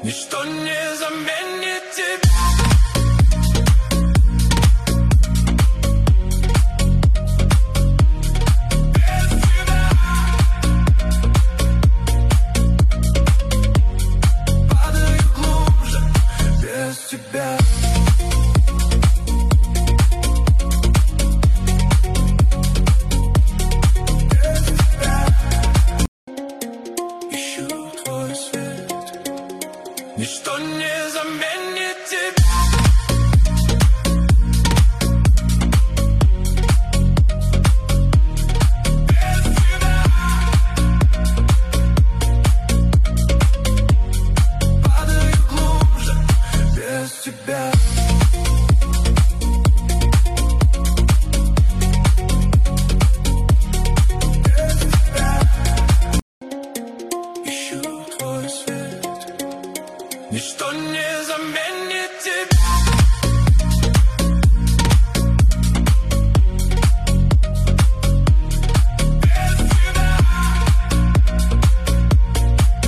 Ничто не заменит тебя. Тебя. Ищу твой свет. Ничто не заменит тебя. Тебя. Ищу твой свет. Ничто не заменит тебя.